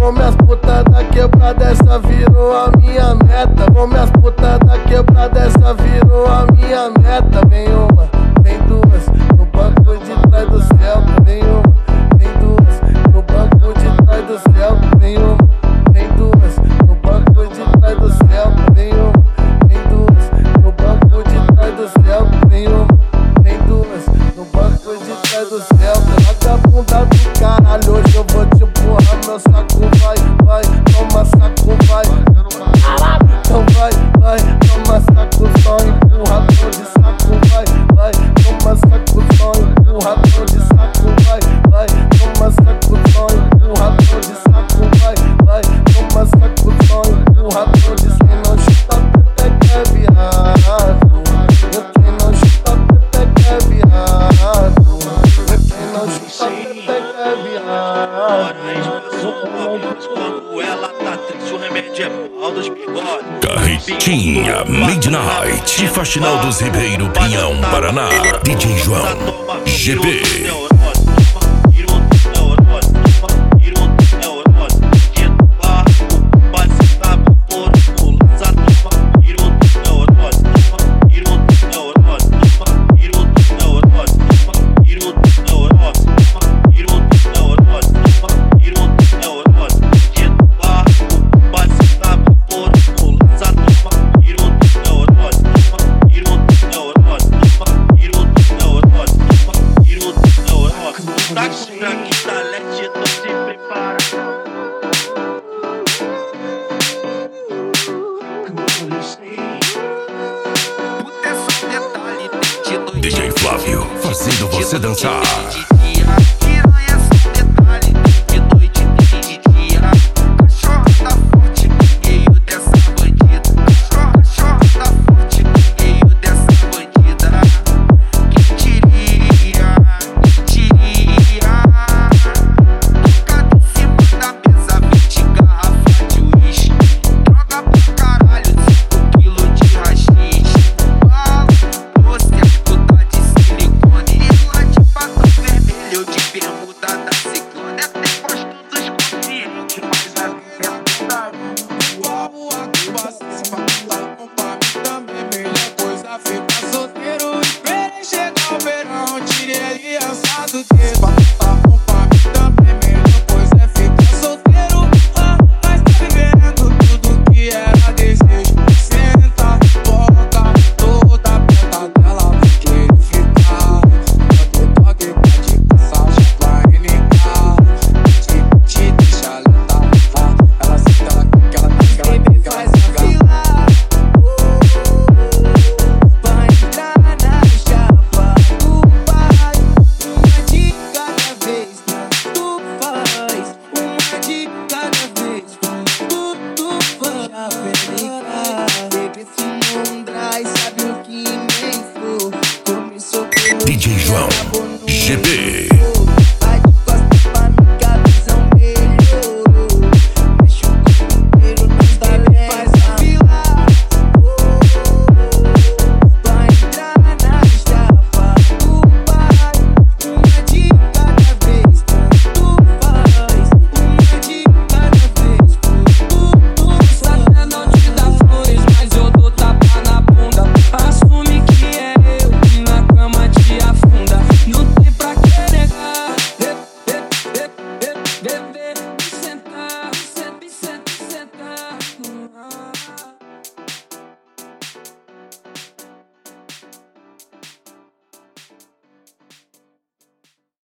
Come as putas da quebrada, essa virou a minha meta. Come as putas da quebrada, essa virou a minha meta. Vem uma, vem duas, no banco de trás do céu. Vem uma, vem duas, no banco de trás do céu. Vem uma, vem duas, no banco de trás do céu. Vem uma, vem duas, no banco de trás do céu. Vem uma, vem duas, no banco de trás do céu. Vagabunda do caralho, hoje eu vou te empurrar. Meu saco vai, vai, toma saco, vai. Então vai, vai, toma saco, só empurrador de saco, vai, vai. Toma saco, só empurrador de saco, vai, vai. Toma saco, só empurrador de saco, vai, vai. Toma saco, só empurrador de saco. Quem não chuta pepeca é viado. Quem não chuta pepeca é viado. Quem não chuta pepeca é viado. Quando ela tá triste, o remédio é pau dos bigodes. Carretinha Midnight de Faxinal dos Ribeiro, Pinhão, Paraná. DJ João GB. DJ Flávio, fazendo você dançar. Yeah.